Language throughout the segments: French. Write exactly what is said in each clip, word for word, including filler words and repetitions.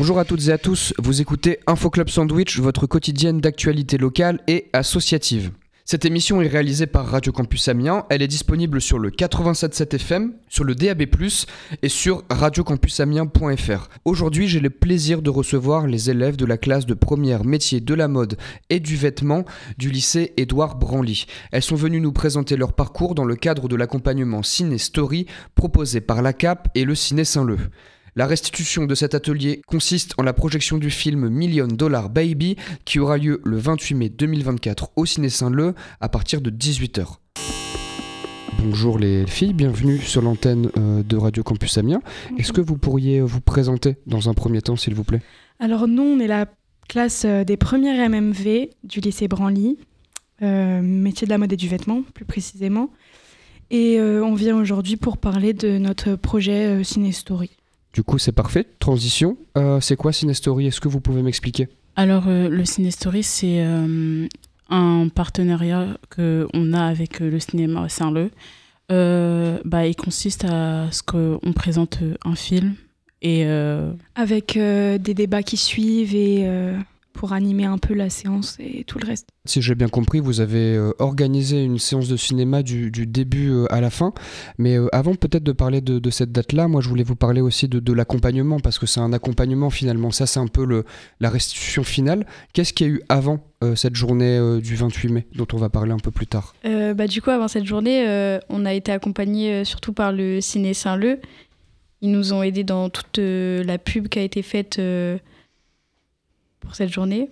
Bonjour à toutes et à tous, vous écoutez Info Club Sandwich, votre quotidienne d'actualité locale et associative. Cette émission est réalisée par Radio Campus Amiens, elle est disponible sur le quatre-vingt-sept virgule sept F M, sur le D A B plus, et sur radio campus amiens point f r. Aujourd'hui, j'ai le plaisir de recevoir les élèves de la classe de première métier de la mode et du vêtement du lycée Édouard Branly. Elles sont venues nous présenter leur parcours dans le cadre de l'accompagnement Ciné Story proposé par l'A C A P et le Ciné Saint-Leu. La restitution de cet atelier consiste en la projection du film Million Dollar Baby qui aura lieu le vingt-huit mai deux mille vingt-quatre au Ciné Saint-Leu à partir de dix-huit heures. Bonjour les filles, bienvenue sur l'antenne euh, de Radio Campus Amiens. Bonjour. Est-ce que vous pourriez vous présenter dans un premier temps, s'il vous plaît ? Alors nous, on est la classe des premières M M V du lycée Branly, euh, métier de la mode et du vêtement plus précisément. Et euh, on vient aujourd'hui pour parler de notre projet euh, Ciné Story. Du coup, c'est parfait. Transition, euh, c'est quoi Ciné Story ? Est-ce que vous pouvez m'expliquer ? Alors, euh, le Ciné Story, c'est euh, un partenariat qu'on a avec euh, le cinéma Saint-Leu. Euh, bah, il consiste à ce qu'on présente un film et... Euh... Avec euh, des débats qui suivent et euh, pour animer un peu la séance et tout le reste. Si j'ai bien compris, vous avez euh, organisé une séance de cinéma du, du début euh, à la fin. Mais euh, avant peut-être de parler de, de cette date-là, moi je voulais vous parler aussi de, de l'accompagnement, parce que c'est un accompagnement finalement. Ça, c'est un peu le, la restitution finale. Qu'est-ce qu'il y a eu avant euh, cette journée euh, du vingt-huit mai, dont on va parler un peu plus tard ? euh, bah, Du coup, avant cette journée, euh, on a été accompagnés euh, surtout par le Ciné Saint-Leu. Ils nous ont aidés dans toute euh, la pub qui a été faite euh, pour cette journée.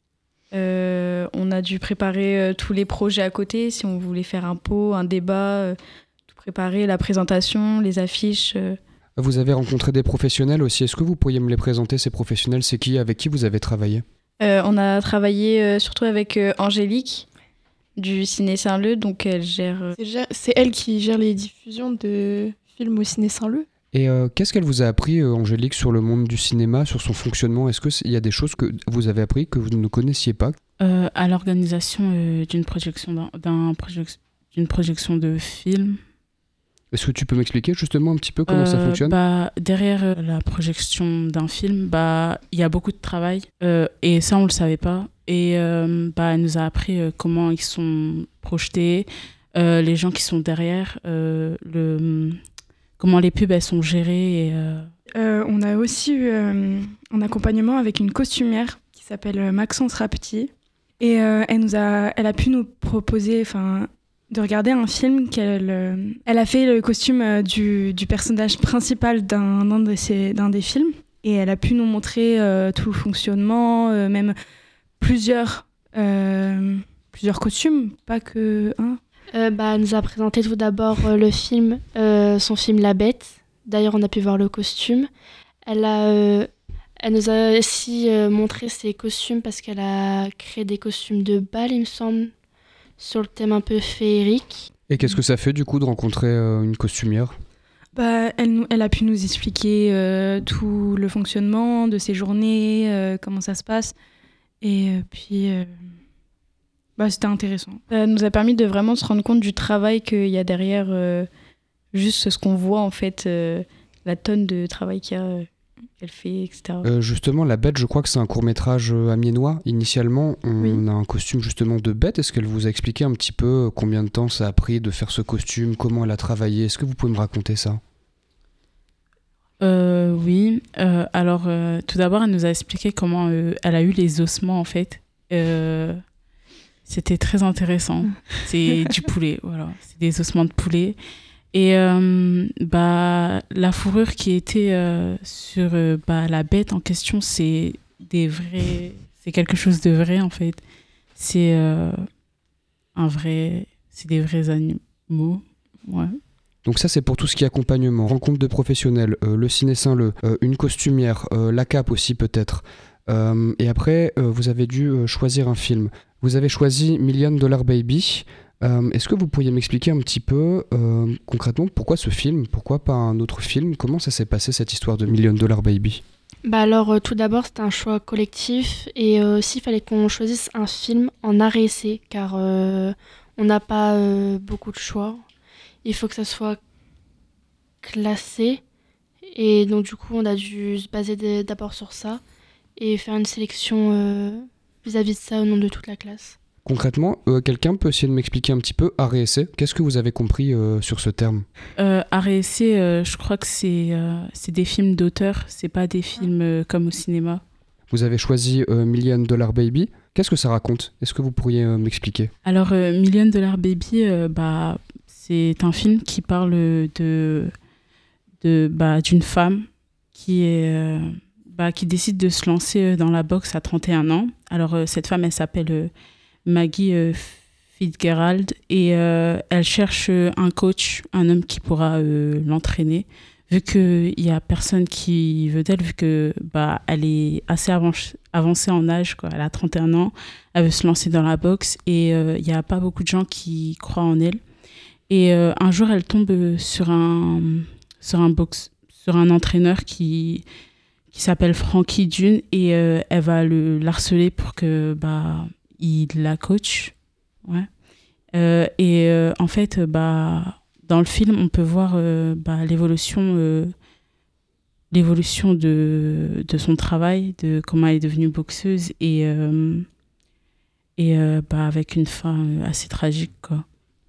Euh, on a dû préparer euh, tous les projets à côté, si on voulait faire un pot, un débat, euh, tout préparer, la présentation, les affiches. Euh. Vous avez rencontré des professionnels aussi. Est-ce que vous pourriez me les présenter, ces professionnels ? C'est qui, avec qui vous avez travaillé ? euh, On a travaillé euh, surtout avec euh, Angélique du Ciné Saint-Leu, donc elle gère... Euh... C'est, c'est elle qui gère les diffusions de films au Ciné Saint-Leu. Et euh, qu'est-ce qu'elle vous a appris, euh, Angélique, sur le monde du cinéma, sur son fonctionnement ? Est-ce qu'il y a des choses que vous avez appris que vous ne connaissiez pas ? euh, À l'organisation euh, d'une, projection d'un, d'un projec- d'une projection de film. Est-ce que tu peux m'expliquer justement un petit peu comment euh, ça fonctionne ? bah, Derrière euh, la projection d'un film, bah, y a beaucoup de travail. Euh, et ça, on ne le savait pas. Et euh, bah, elle nous a appris euh, comment ils sont projetés, euh, les gens qui sont derrière, euh, le... comment les pubs elles sont gérées. Et, euh... Euh, on a aussi eu euh, un accompagnement avec une costumière qui s'appelle Maxence Rapti. Et euh, elle, nous a, elle a pu nous proposer de regarder un film qu'elle euh, elle a fait le costume euh, du, du personnage principal d'un, d'un, de ses, d'un des films. Et elle a pu nous montrer euh, tout le fonctionnement, euh, même plusieurs, euh, plusieurs costumes, pas que un. Euh, bah, elle nous a présenté tout d'abord euh, le film, euh, son film La Bête. D'ailleurs, on a pu voir le costume. Elle, a, euh, elle nous a aussi euh, montré ses costumes parce qu'elle a créé des costumes de bal, il me semble, sur le thème un peu féerique. Et qu'est-ce que ça fait du coup de rencontrer euh, une costumière ? Bah, elle, elle a pu nous expliquer euh, tout le fonctionnement de ses journées, euh, comment ça se passe. Et euh, puis... Euh... Bah, c'était intéressant. Ça nous a permis de vraiment se rendre compte du travail qu'il y a derrière, euh, juste ce qu'on voit en fait, euh, la tonne de travail qu'il y a, euh, qu'elle fait, et cetera. Euh, justement, La Bête, je crois que c'est un court-métrage euh, amiénois. Initialement, on oui. a un costume justement de bête. Est-ce qu'elle vous a expliqué un petit peu combien de temps ça a pris de faire ce costume, comment elle a travaillé ? Est-ce que vous pouvez me raconter ça ? euh, Oui. Euh, alors, euh, tout d'abord, elle nous a expliqué comment euh, elle a eu les ossements en fait. Euh... C'était très intéressant. C'est du poulet, voilà. C'est des ossements de poulet. Et euh, bah, la fourrure qui était euh, sur euh, bah, la bête en question, c'est des vrais... C'est quelque chose de vrai, en fait. C'est euh, un vrai... C'est des vrais animaux, ouais. Donc ça, c'est pour tout ce qui est accompagnement, rencontre de professionnels, euh, le Ciné Saint-Leu, euh, une costumière, euh, l'A C A P aussi peut-être. Euh, et après, euh, vous avez dû euh, choisir un film. Vous avez choisi Million Dollar Baby. Euh, est-ce que vous pourriez m'expliquer un petit peu euh, concrètement pourquoi ce film ? Pourquoi pas un autre film ? Comment ça s'est passé cette histoire de Million Dollar Baby ? Bah alors, euh, tout d'abord, c'était un choix collectif. Et euh, aussi, il fallait qu'on choisisse un film en art et essai, car euh, on n'a pas euh, beaucoup de choix. Il faut que ça soit classé Et donc, du coup, on a dû se baser d- d'abord sur ça et faire une sélection euh, vis-à-vis de ça au nom de toute la classe. Concrètement, euh, quelqu'un peut essayer de m'expliquer un petit peu art et essai. Qu'est-ce que vous avez compris euh, sur ce terme ? Euh, art et essai, euh, je crois que c'est, euh, c'est des films d'auteur, c'est pas des films euh, comme au cinéma. Vous avez choisi euh, Million Dollar Baby. Qu'est-ce que ça raconte ? Est-ce que vous pourriez euh, m'expliquer ? Alors, euh, Million Dollar Baby, euh, bah, c'est un film qui parle de, de, bah, d'une femme qui, est, euh, bah, qui décide de se lancer dans la boxe à trente et un ans. Alors, euh, cette femme, elle s'appelle euh, Maggie euh, Fitzgerald et euh, elle cherche un coach, un homme qui pourra euh, l'entraîner. Vu qu'il n'y a personne qui veut d'elle, vu que bah, elle est assez avan- avancée en âge, quoi. Elle a trente et un ans, elle veut se lancer dans la boxe et il euh, n'y a pas beaucoup de gens qui croient en elle. Et euh, un jour, elle tombe sur un, sur un, box, sur un entraîneur qui, qui s'appelle Frankie Dune et euh, elle va le harceler pour que bah, il la coach. Ouais. Euh, et euh, en fait, bah, dans le film, on peut voir euh, bah, l'évolution, euh, l'évolution de, de son travail, de comment elle est devenue boxeuse et, euh, et euh, bah, avec une fin assez tragique, quoi.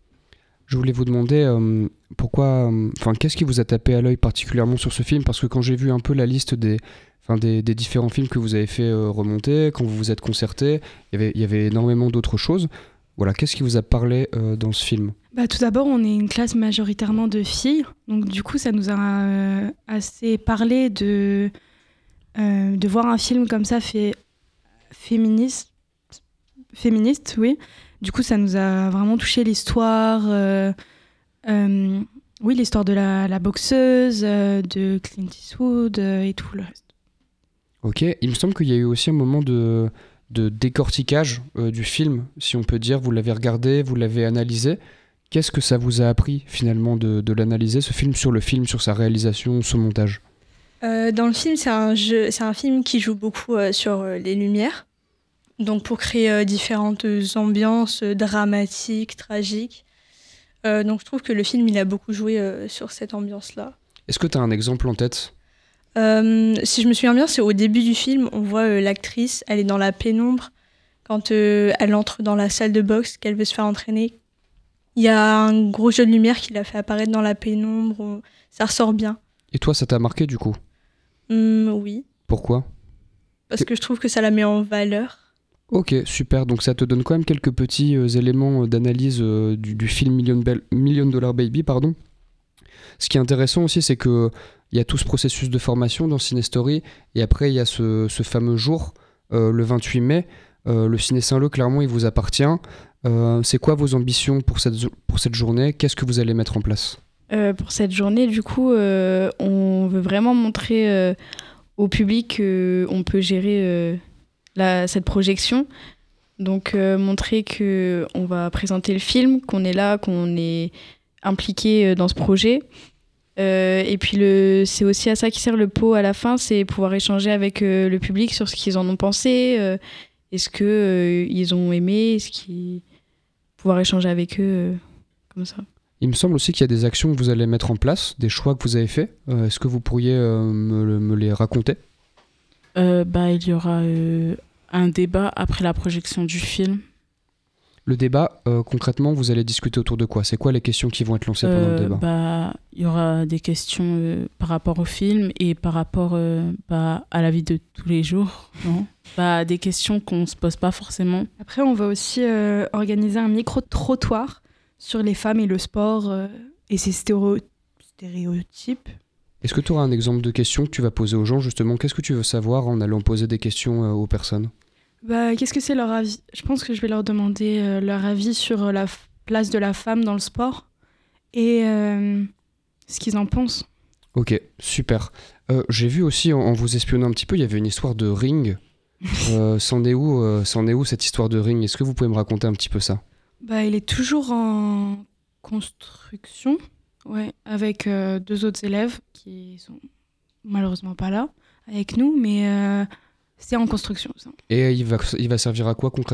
Je voulais vous demander euh, pourquoi, enfin, euh, qu'est-ce qui vous a tapé à l'œil particulièrement sur ce film ? Parce que quand j'ai vu un peu la liste des, enfin, des, des différents films que vous avez fait euh, remonter, quand vous vous êtes concertés, y avait, il y avait énormément d'autres choses. Voilà, qu'est-ce qui vous a parlé euh, dans ce film ? Bah, tout d'abord, on est une classe majoritairement de filles, donc du coup, ça nous a euh, assez parlé de, euh, de voir un film comme ça fait féministe, féministe, oui. Du coup, ça nous a vraiment touché l'histoire, euh, euh, oui, l'histoire de la, la boxeuse, euh, de Clint Eastwood euh, et tout le reste. Ok, il me semble qu'il y a eu aussi un moment de, de décortiquage euh, du film, si on peut dire. Vous l'avez regardé, vous l'avez analysé. Qu'est-ce que ça vous a appris finalement de, de l'analyser, ce film, sur le film, sur sa réalisation, son montage ? Euh, dans le film, c'est un, jeu, c'est un film qui joue beaucoup euh, sur euh, les lumières. Donc pour créer euh, différentes ambiances euh, dramatiques, tragiques. Euh, donc je trouve que le film, il a beaucoup joué euh, sur cette ambiance-là. Est-ce que tu as un exemple en tête ? Euh, si je me souviens bien, c'est au début du film, on voit euh, l'actrice, elle est dans la pénombre quand euh, elle entre dans la salle de boxe, qu'elle veut se faire entraîner. Il y a un gros jeu de lumière qui l'a fait apparaître dans la pénombre, on... ça ressort bien. Et toi, ça t'a marqué du coup ? Hum, oui, Pourquoi ? parce que je trouve que ça la met en valeur. Ok, super. Donc ça te donne quand même quelques petits euh, éléments d'analyse euh, du, du film Million, Bell- Million Dollar Baby, pardon. Ce qui est intéressant aussi, c'est que il y a tout ce processus de formation dans Ciné-Story, et après il y a ce, ce fameux jour, euh, le vingt-huit mai. Euh, le Ciné Saint-Leu, clairement, il vous appartient. Euh, c'est quoi vos ambitions pour cette, pour cette journée ? Qu'est-ce que vous allez mettre en place ? Euh, pour cette journée, du coup, euh, on veut vraiment montrer euh, au public qu'on peut gérer euh, la, cette projection. Donc, euh, montrer qu'on va présenter le film, qu'on est là, qu'on est impliqué dans ce projet. Euh, et puis, le, c'est aussi à ça qui sert le pot à la fin, c'est pouvoir échanger avec euh, le public sur ce qu'ils en ont pensé. Euh, est-ce qu'ils euh, ont aimé ? Est-ce qu'ils... Pouvoir échanger avec eux euh, comme ça. Il me semble aussi qu'il y a des actions que vous allez mettre en place, des choix que vous avez faits. Euh, est-ce que vous pourriez euh, me, me les raconter ? euh, bah, Il y aura euh, un débat après la projection du film. Le débat, euh, concrètement, vous allez discuter autour de quoi ? C'est quoi les questions qui vont être lancées pendant Euh, le débat ? bah, il y aura des questions euh, par rapport au film et par rapport euh, bah, à la vie de tous les jours. Non bah, des questions qu'on ne se pose pas forcément. Après, on va aussi euh, organiser un micro-trottoir sur les femmes et le sport euh, et ses stéréo- stéréotypes. Est-ce que tu auras un exemple de question que tu vas poser aux gens, justement ? Qu'est-ce que tu veux savoir en allant poser des questions euh, aux personnes ? Bah, qu'est-ce que c'est leur avis ? Je pense que je vais leur demander euh, leur avis sur la f- place de la femme dans le sport et euh, ce qu'ils en pensent. Ok, super. Euh, j'ai vu aussi, en, en vous espionnant un petit peu, il y avait une histoire de ring. Euh, c'en est où, euh, c'en est où cette histoire de ring ? Est-ce que vous pouvez me raconter un petit peu ça ? Bah, il est toujours en construction, ouais, avec euh, deux autres élèves qui sont malheureusement pas là avec nous, mais euh, c'est en construction, ça. Et il va, il va servir à quoi concrètement ?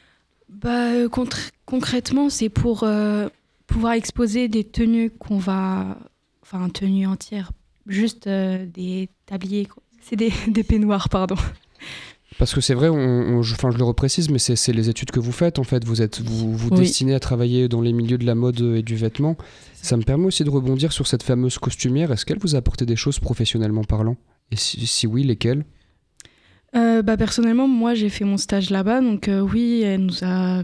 Bah, euh, contre- concrètement, c'est pour euh, pouvoir exposer des tenues qu'on va... Enfin, tenues entières, juste euh, des tabliers, quoi. C'est des, des peignoirs, pardon. Parce que c'est vrai, on, on, je, enfin, je le reprécise, mais c'est, c'est les études que vous faites en fait. Vous êtes vous, vous Oui. destinez à travailler dans les milieux de la mode et du vêtement. Ça me permet aussi de rebondir sur cette fameuse costumière. Est-ce qu'elle vous a apporté des choses professionnellement parlant ? Et si, si oui, lesquelles ? Euh, bah, personnellement, moi, j'ai fait mon stage là-bas. Donc euh, oui, elle nous a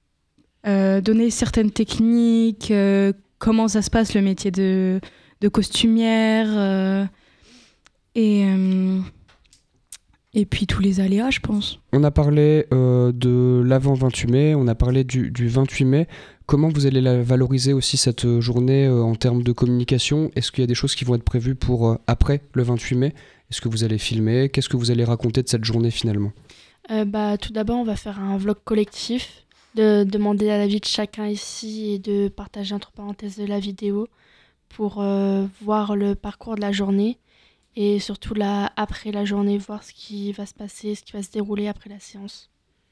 euh, donné certaines techniques, euh, comment ça se passe le métier de, de costumière. Euh, et... Euh, Et puis tous les aléas, je pense. On a parlé euh, de l'avant vingt-huit mai, on a parlé du, du vingt-huit mai. Comment vous allez la valoriser aussi cette journée euh, en termes de communication ? Est-ce qu'il y a des choses qui vont être prévues pour euh, après le vingt-huit mai ? Est-ce que vous allez filmer ? Qu'est-ce que vous allez raconter de cette journée finalement ? Euh, bah, tout d'abord, on va faire un vlog collectif, de demander à l'avis de chacun ici et de partager entre parenthèses la vidéo pour euh, voir le parcours de la journée. Et surtout, là, après la journée, voir ce qui va se passer, ce qui va se dérouler après la séance.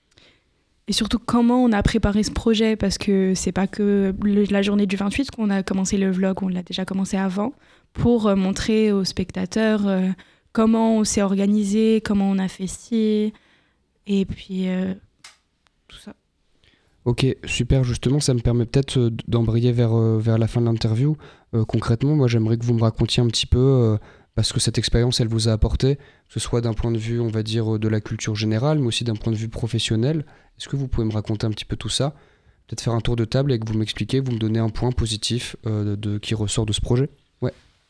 Et surtout, comment on a préparé ce projet, parce que c'est pas que le, la journée du vingt-huit qu'on a commencé le vlog, on l'a déjà commencé avant, pour euh, montrer aux spectateurs euh, comment on s'est organisé, comment on a fait ci, et puis euh, tout ça. Ok, super, justement, ça me permet peut-être euh, d'embrayer vers, euh, vers la fin de l'interview. Euh, concrètement, moi, j'aimerais que vous me racontiez un petit peu... Euh, parce que cette expérience, elle vous a apporté, que ce soit d'un point de vue, on va dire, de la culture générale, mais aussi d'un point de vue professionnel. Est-ce que vous pouvez me raconter un petit peu tout ça ? Peut-être faire un tour de table et que vous m'expliquez, vous me donnez un point positif euh, de, de, qui ressort de ce projet ? Ouais.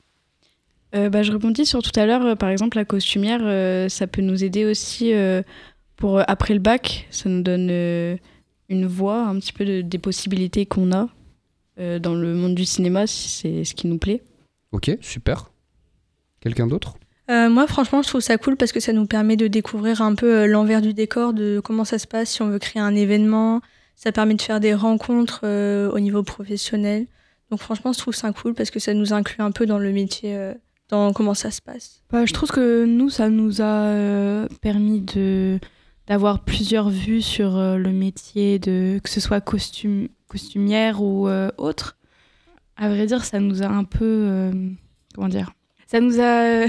Euh, bah, je rebondis sur tout à l'heure, euh, par exemple, la costumière, euh, ça peut nous aider aussi euh, pour euh, après le bac. Ça nous donne euh, une voie, un petit peu de, des possibilités qu'on a euh, dans le monde du cinéma, si c'est ce qui nous plaît. Ok, super. Quelqu'un d'autre ? Euh, moi, franchement, je trouve ça cool parce que ça nous permet de découvrir un peu euh, l'envers du décor, de comment ça se passe si on veut créer un événement. Ça permet de faire des rencontres euh, au niveau professionnel. Donc franchement, je trouve ça cool parce que ça nous inclut un peu dans le métier, euh, dans comment ça se passe. Bah, je trouve que nous, ça nous a euh, permis de, d'avoir plusieurs vues sur euh, le métier, de, que ce soit costume, costumière ou euh, autre. À vrai dire, ça nous a un peu... Euh, comment dire ? Ça nous a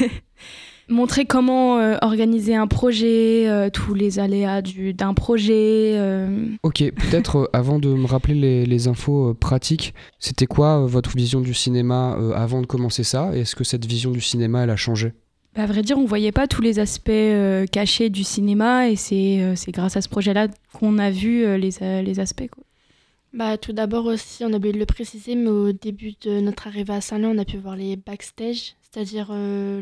montré comment euh, organiser un projet, euh, tous les aléas du, d'un projet. Euh... Ok, peut-être euh, avant de me rappeler les, les infos euh, pratiques, c'était quoi euh, votre vision du cinéma euh, avant de commencer ça ? Et est-ce que cette vision du cinéma, elle a changé ? Bah, à vrai dire, on ne voyait pas tous les aspects euh, cachés du cinéma et c'est, euh, c'est grâce à ce projet-là qu'on a vu euh, les, euh, les aspects, quoi. Bah, tout d'abord aussi, on a oublié de le préciser, mais au début de notre arrivée à Saint-Leu, on a pu voir les backstage, c'est-à-dire euh,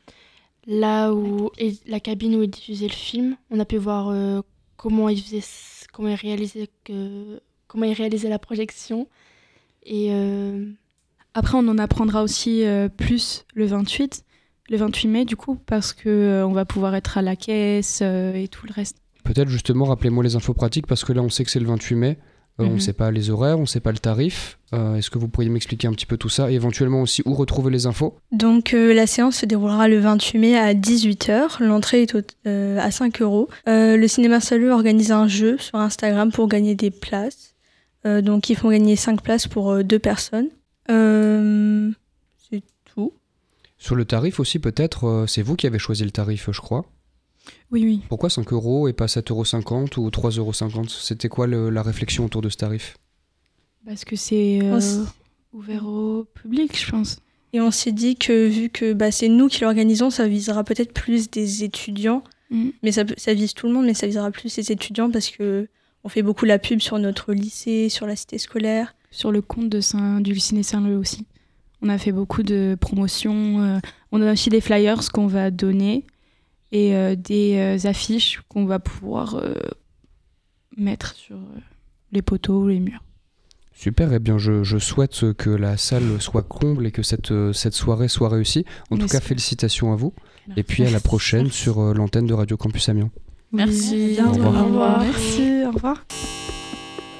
là où est la cabine où ils diffusaient le film. On a pu voir euh, comment ils faisaient, comment ils réalisaient que, comment ils réalisaient la projection. Et euh... après, on en apprendra aussi euh, plus le vingt-huit, le vingt-huit mai du coup, parce que euh, on va pouvoir être à la caisse euh, et tout le reste. Peut-être justement, rappelez-moi les infos pratiques parce que là, on sait que c'est le vingt-huit mai. Euh, mm-hmm. On ne sait pas les horaires, on ne sait pas le tarif. Euh, est-ce que vous pourriez m'expliquer un petit peu tout ça et éventuellement aussi où retrouver les infos ? Donc euh, la séance se déroulera le vingt-huit mai à dix-huit heures. L'entrée est au, euh, à cinq euros. Euh, le cinéma Saint-Leu organise un jeu sur Instagram pour gagner des places. Euh, donc ils font gagner cinq places pour euh, deux personnes. Euh, c'est tout. Sur le tarif aussi peut-être, euh, c'est vous qui avez choisi le tarif je crois ? Oui, oui. Pourquoi cinq euros et pas sept euros cinquante ou trois euros cinquante ? C'était quoi le, la réflexion autour de ce tarif ? Parce que c'est euh, ouvert au public, je pense. Et on s'est dit que vu que bah, c'est nous qui l'organisons, ça visera peut-être plus des étudiants. Mmh. Mais ça, ça vise tout le monde, mais ça visera plus les étudiants parce qu'on fait beaucoup la pub sur notre lycée, sur la cité scolaire. Sur le compte de Saint, du Ciné Saint-Leu aussi. On a fait beaucoup de promotions. Euh, on a aussi des flyers qu'on va donner. Et euh, des euh, affiches qu'on va pouvoir euh, mettre sur euh, les poteaux ou les murs. Super, et eh bien je, je souhaite que la salle soit comble et que cette, cette soirée soit réussie. En Merci. tout cas, félicitations à vous. Merci. Et puis à la prochaine Merci. sur euh, l'antenne de Radio Campus Amiens. Merci. Oui, au revoir. Au revoir. Merci, au revoir.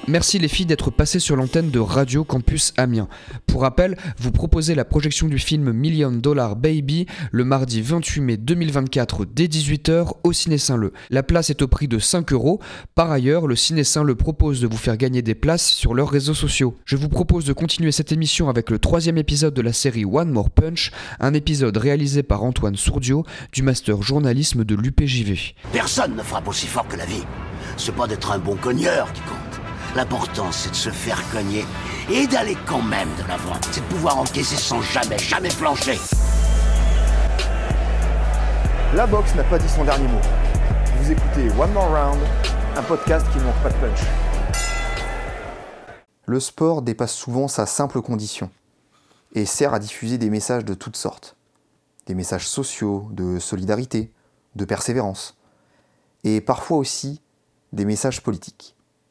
Merci les filles d'être passées sur l'antenne de Radio Campus Amiens. Pour rappel, vous proposez la projection du film Million Dollar Baby le mardi vingt-huit mai deux mille vingt-quatre dès dix-huit heures au Ciné Saint-Leu. La place est au prix de cinq euros. Par ailleurs, le Ciné Saint-Leu propose de vous faire gagner des places sur leurs réseaux sociaux. Je vous propose de continuer cette émission avec le troisième épisode de la série One More Punch, un épisode réalisé par Antoine Sourdio du master journalisme de l'U P J V. Personne ne frappe aussi fort que la vie. C'est pas d'être un bon cogneur qui compte. L'important, c'est de se faire cogner et d'aller quand même de l'avant. C'est de pouvoir encaisser sans jamais, jamais flancher. La boxe n'a pas dit son dernier mot. Vous écoutez One More Round, un podcast qui ne manque pas de punch. Le sport dépasse souvent sa simple condition et sert à diffuser des messages de toutes sortes. Des messages sociaux, de solidarité, de persévérance. Et parfois aussi des messages politiques.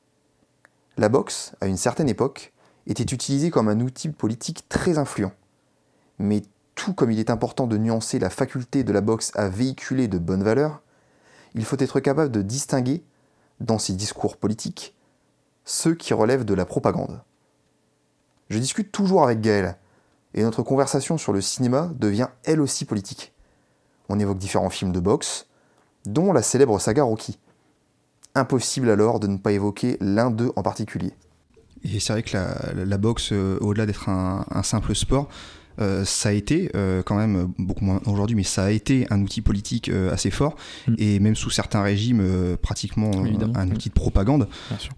La boxe, à une certaine époque, était utilisée comme un outil politique très influent. Mais tout comme il est important de nuancer la faculté de la boxe à véhiculer de bonnes valeurs, il faut être capable de distinguer, dans ses discours politiques, ceux qui relèvent de la propagande. Je discute toujours avec Gaël, et notre conversation sur le cinéma devient elle aussi politique. On évoque différents films de boxe, dont la célèbre saga Rocky. Impossible alors de ne pas évoquer l'un d'eux en particulier. Et c'est vrai que la, la, la boxe, euh, au-delà d'être un, un simple sport, euh, ça a été euh, quand même, beaucoup moins aujourd'hui, mais ça a été un outil politique euh, assez fort, mmh. et même sous certains régimes, euh, pratiquement euh, un outil de propagande.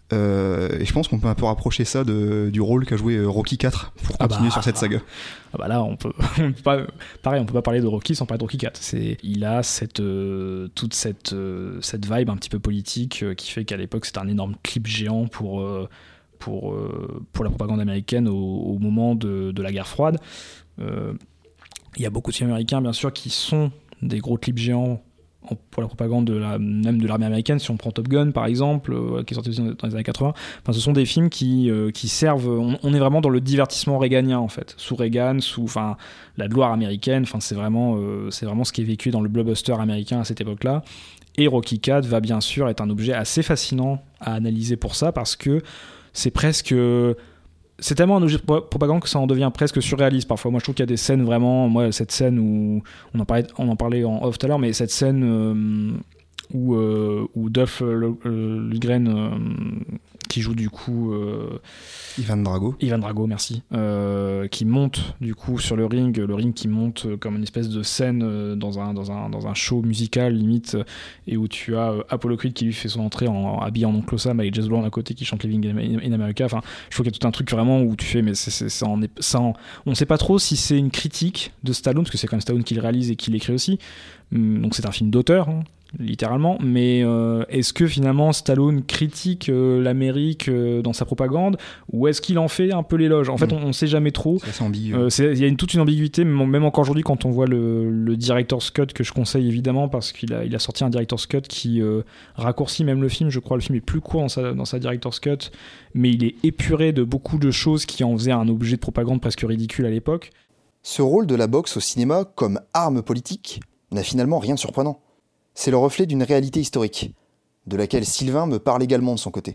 Euh, et je pense qu'on peut un peu rapprocher ça de, du rôle qu'a joué Rocky quatre pour continuer ah bah, sur cette saga. Ah bah là, on peut, on peut pas, pareil, on peut pas parler de Rocky sans parler de Rocky quatre. C'est, il a cette, euh, toute cette, euh, cette vibe un petit peu politique euh, qui fait qu'à l'époque c'était un énorme clip géant pour, euh, pour, euh, pour la propagande américaine au, au moment de, de la guerre froide. Euh, il y a beaucoup de films américains bien sûr qui sont des gros clips géants pour la propagande de la, même de l'armée américaine. Si on prend Top Gun par exemple, euh, qui est sorti dans les années quatre-vingts, enfin, ce sont des films qui, euh, qui servent, on, on est vraiment dans le divertissement réganien en fait, sous Reagan, sous enfin, la gloire américaine, enfin, c'est, vraiment, euh, c'est vraiment ce qui est vécu dans le blockbuster américain à cette époque-là. Et Rocky quatre va bien sûr être un objet assez fascinant à analyser pour ça, parce que c'est presque... C'est tellement un objet de propagande que ça en devient presque surréaliste parfois. Moi, je trouve qu'il y a des scènes vraiment... Moi, cette scène où... On en parlait, on en, parlait en off tout à l'heure, mais cette scène euh, où, euh, où Dolph Lundgren, euh, qui joue du coup... Euh, Ivan Drago. Ivan Drago, merci. Euh, qui monte du coup sur le ring. Le ring qui monte comme une espèce de scène dans un, dans un, dans un show musical limite, et où tu as euh, Apollo Creed qui lui fait son entrée en, habillé en Oncle Sam avec Jess Brown à côté qui chante Living in America. Enfin, je trouve qu'il y a tout un truc vraiment où tu fais, mais c'est, c'est, ça en est, ça en, on ne sait pas trop si c'est une critique de Stallone, parce que c'est quand même Stallone qui le réalise et qui l'écrit aussi. Donc c'est un film d'auteur, hein, littéralement, mais euh, est-ce que finalement Stallone critique euh, l'Amérique euh, dans sa propagande, ou est-ce qu'il en fait un peu l'éloge? En fait, mmh. on ne sait jamais trop. C'est assez ambigu. Euh, c'est, il y a une, toute une ambiguïté, même encore aujourd'hui, quand on voit le, le director's cut, que je conseille évidemment, parce qu'il a, il a sorti un director's cut qui euh, raccourcit même le film. Je crois le film est plus court dans sa, dans sa director's cut, mais il est épuré de beaucoup de choses qui en faisaient un objet de propagande presque ridicule à l'époque. Ce rôle de la boxe au cinéma comme arme politique n'a finalement rien de surprenant. C'est le reflet d'une réalité historique, de laquelle Sylvain me parle également de son côté.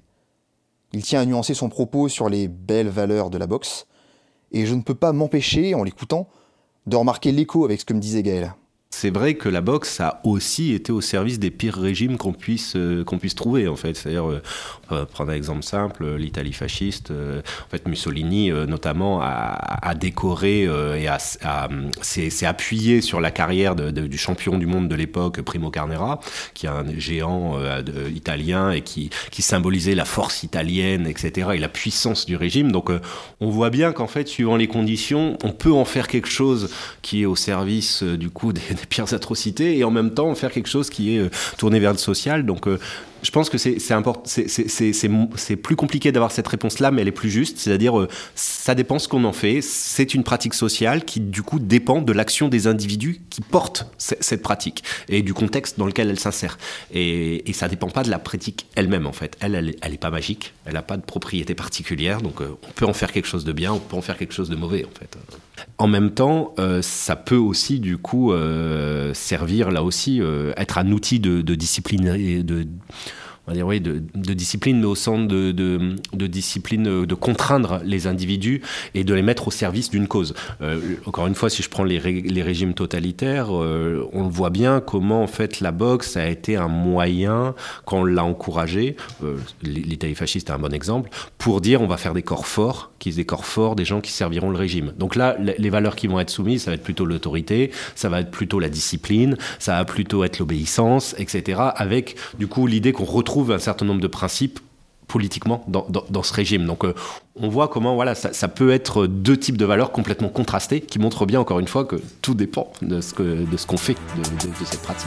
Il tient à nuancer son propos sur les belles valeurs de la boxe, et je ne peux pas m'empêcher, en l'écoutant, de remarquer l'écho avec ce que me disait Gaël. C'est vrai que la boxe a aussi été au service des pires régimes qu'on puisse, euh, qu'on puisse trouver, en fait. C'est-à-dire, euh, on va prendre un exemple simple, l'Italie fasciste. Euh, en fait, Mussolini, euh, notamment, a, a décoré euh, et a, a, s'est, s'est appuyé sur la carrière de, de, du champion du monde de l'époque, Primo Carnera, qui est un géant euh, de, italien et qui, qui symbolisait la force italienne, et cetera, et la puissance du régime. Donc, euh, on voit bien qu'en fait, suivant les conditions, on peut en faire quelque chose qui est au service, euh, du coup, des des pires atrocités, et en même temps faire quelque chose qui est euh, tourné vers le social. Donc euh, je pense que c'est, c'est, import- c'est, c'est, c'est, c'est, c'est plus compliqué d'avoir cette réponse-là, mais elle est plus juste. C'est-à-dire, euh, ça dépend ce qu'on en fait. C'est une pratique sociale qui, du coup, dépend de l'action des individus qui portent c- cette pratique et du contexte dans lequel elle s'insère. Et, et ça dépend pas de la pratique elle-même, en fait. Elle, elle, est, elle est pas magique. Elle n'a pas de propriété particulière. Donc, euh, on peut en faire quelque chose de bien, on peut en faire quelque chose de mauvais, en fait. En même temps, euh, ça peut aussi, du coup, euh, servir, là aussi, euh, être un outil de, de discipline, de... on va dire, oui, de, de discipline, mais au sens de, de, de discipline, de contraindre les individus et de les mettre au service d'une cause. Euh, encore une fois, si je prends les, ré, les régimes totalitaires, euh, on voit bien comment en fait la boxe a été un moyen, quand on l'a encouragé, euh, l'Italie fasciste est un bon exemple, pour dire on va faire des corps forts, qui sont des corps forts, des gens qui serviront le régime. Donc là, les valeurs qui vont être soumises, ça va être plutôt l'autorité, ça va être plutôt la discipline, ça va plutôt être l'obéissance, et cetera. Avec du coup l'idée qu'on retrouve un certain nombre de principes politiquement dans, dans, dans ce régime. Donc euh, on voit comment voilà, ça, ça peut être deux types de valeurs complètement contrastées qui montrent bien encore une fois que tout dépend de ce, que, de ce qu'on fait de, de, de cette pratique.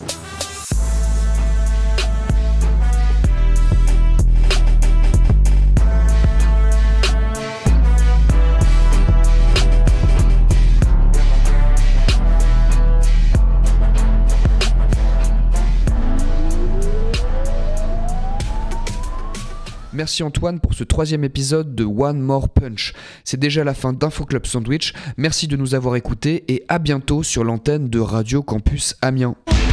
Merci Antoine pour ce troisième épisode de One More Punch. C'est déjà la fin d'Info Club Sandwich. Merci de nous avoir écoutés et à bientôt sur l'antenne de Radio Campus Amiens.